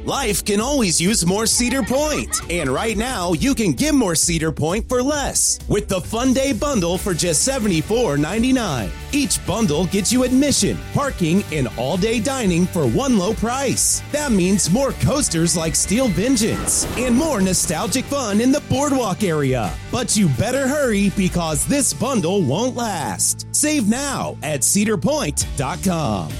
Life can always use more Cedar Point. And right now, you can get more Cedar Point for less with the Fun Day Bundle for just $74.99. Each bundle gets you admission, parking, and all-day dining for one low price. That means more coasters like Steel Vengeance and more nostalgic fun in the boardwalk area. But you better hurry because this bundle won't last. Save now at cedarpoint.com.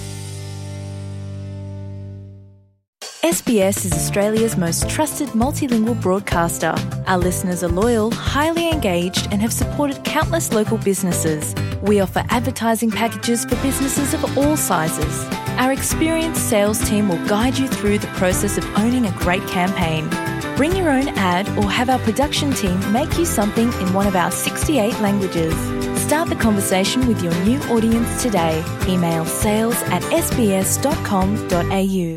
SBS is Australia's most trusted multilingual broadcaster. Our listeners are loyal, highly engaged, and have supported countless local businesses. We offer advertising packages for businesses of all sizes. Our experienced sales team will guide you through the process of owning a great campaign. Bring your own ad or have our production team make you something in one of our 68 languages. Start the conversation with your new audience today. Email sales@sbs.com.au.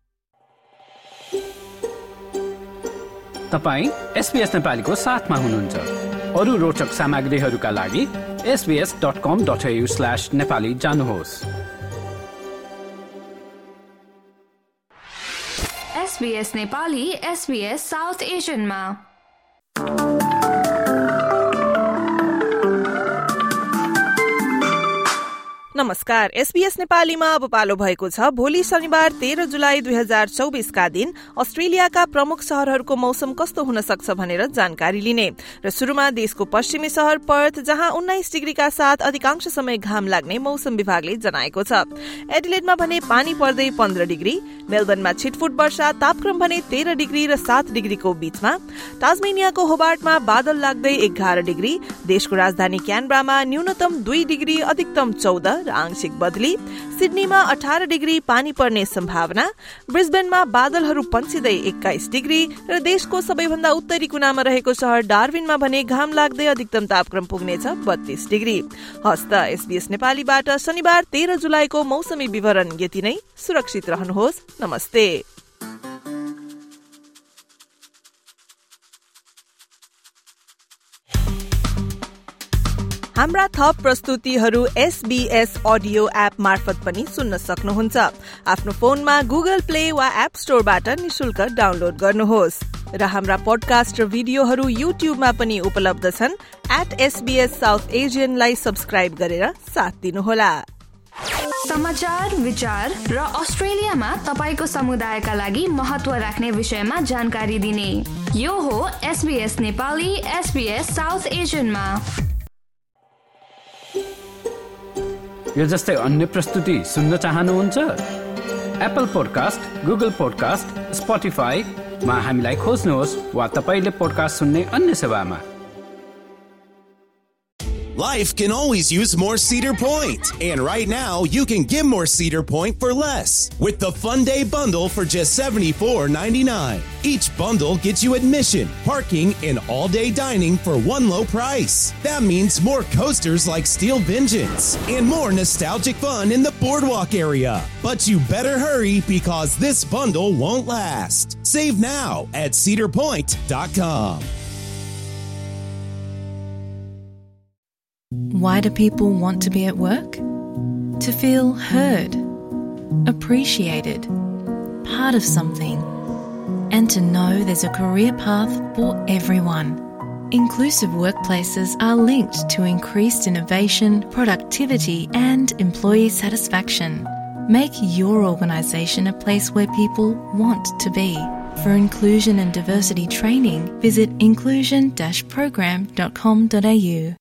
तपाईँ SBS नेपालीको साथमा हुनुहुन्छ। अरू रोचक सामग्रीहरूका लागि sbs.com.au/nepali जानुहोस्। SBS Nepali SBS South एशियनमा। नमस्कार, SBS नेपालीमा अब पालो भएको छ भोलि शनिबार 13 जुलाई 2024 का दिन अस्ट्रेलियाका प्रमुख शहरहरूको मौसम कस्तो हुन सक्छ भनेर जानकारी लिने। र सुरुमा देशको पश्चिमी शहर पर्थ जहाँ 19 डिग्रीका साथ अधिकांश समय घाम लाग्ने मौसम विभागले जनाएको छ। एडिलेडमा भने पानी पर्दै 15 डिग्री, मेलबर्नमा छिटफुट वर्षा, तापक्रम भने 13 डिग्री र 7 डिग्रीको बीचमा, ताजमेनियाको होबार्टमा बादल लाग्दै 11 डिग्री, देशको राजधानी क्यानबरामा न्यूनतम 2 डिग्री, अधिकतम 14 र आंशिक बदली, सिडनीमा 18 डिग्री पानी पर्ने सम्भावना, ब्रिस्बेनमा बादलहरू पन्सिँदै 21 डिग्री र देशको सबैभन्दा उत्तरी कुनामा रहेको शहर डार्विनमा भने घाम लाग्दै अधिकतम तापक्रम पुग्नेछ 32 डिग्री। हस्त SBS नेपालीबाट शनिबार 13 जुलाईको मौसमी विवरण यति नै। सुरक्षित रहनुहोस्। नमस्ते। हाम्रा थप प्रस्तुतिहरू SBS अडियो एप मार्फत पनि सुन्न सक्नुहुन्छ। आफ्नो फोनमा गुगल प्ले वा एप स्टोरबाट निशुल्क डाउनलोड गर्नुहोस्। र हाम्रा पोडकास्ट र भिडियोहरू युट्युबमा पनि उपलब्ध छन्। @SBS South Asian लाई सब्स्क्राइब गरेर साथ दिनुहोला। समाचार, विचार र अस्ट्रेलियामा तपाईको समुदायका लागि महत्व राख्ने विषयमा जानकारी दिने। यो हो SBS नेपाली SBS साउथ एशियनमा। यो जस्तै अन्य प्रस्तुति सुन्न चाहनुहुन्छ? एप्पल पोडकास्ट, गुगल पोडकास्ट, स्पोटिफाईमा हामीलाई खोज्नुहोस् वा तपाईले पोडकास्ट सुन्ने अन्य सेवामा। Life can always use more Cedar Point. And right now, you can get more Cedar Point for less with the Fun Day Bundle for just $74.99. Each bundle gets you admission, parking, and all-day dining for one low price. That means more coasters like Steel Vengeance and more nostalgic fun in the boardwalk area. But you better hurry because this bundle won't last. Save now at cedarpoint.com. Why do people want to be at work? To feel heard, appreciated, part of something, and to know there's a career path for everyone. Inclusive workplaces are linked to increased innovation, productivity, and employee satisfaction. Make your organisation a place where people want to be. For inclusion and diversity training, visit inclusion-program.com.au.